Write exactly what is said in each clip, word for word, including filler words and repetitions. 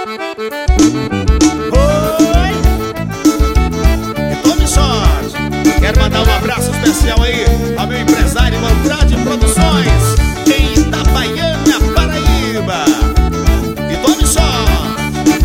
Oi! E tome sorte. Quero mandar um abraço especial aí ao meu empresário Andrade Produções em Itabaiana, Paraíba. E tome sorte.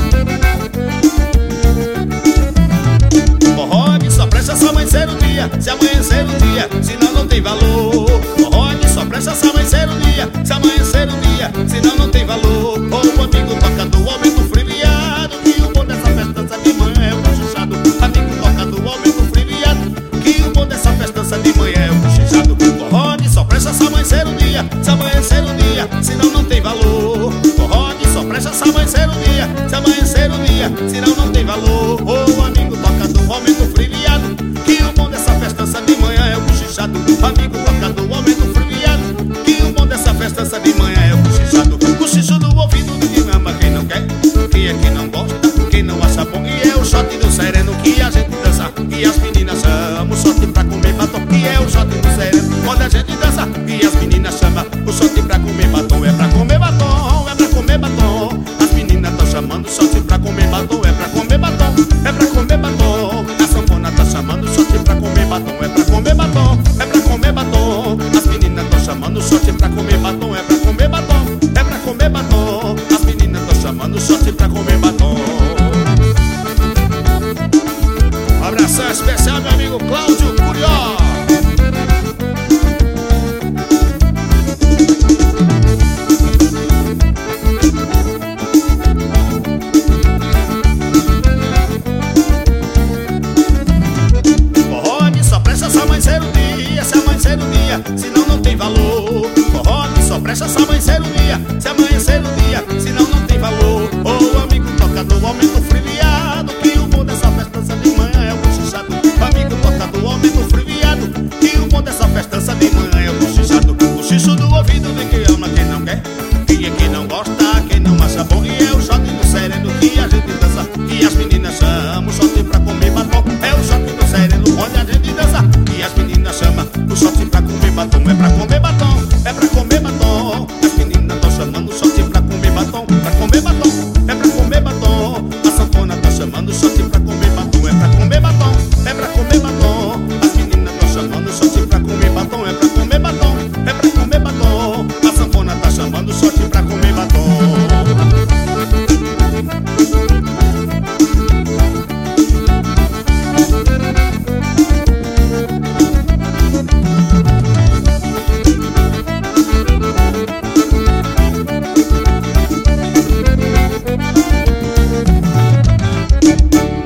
Forró que só presta se amanhecer o dia, se amanhecer o dia, senão não tem valor. Forró que só presta se amanhecer o dia, se amanhecer o dia, senão não tem valor. O amigo tocador, o aumento friviado, que o bom dessa festança de manhã é o cochichado. Amigo tocador, o aumento friviado, que o bom dessa festança de manhã é o cochichado. Forró que só presta se amanhecer o dia, se amanhecer o dia, senão não tem valor. Forró que só presta se amanhecer o dia, se amanhecer o dia, senão não tem valor. O amigo tocador, o aumento friviado, que o bom dessa festança de manhã é o cochichado. Amigo tocador, o aumento friviado, que o bom dessa festança de manhã é o cochichado. Cochicho no ouvido de quem ama, quem não quer, quem é que não gosta, quem não acha bom. E é o shot do sereno que a gente dança, e as meninas chamam o shot pra comer batom. E é o shot do sereno quando a gente dança, e as meninas chamam o shot pra comer batom. É pra comer batom, é pra comer batom. As meninas tão chamando o shot pra comer batom, é pra comer batom.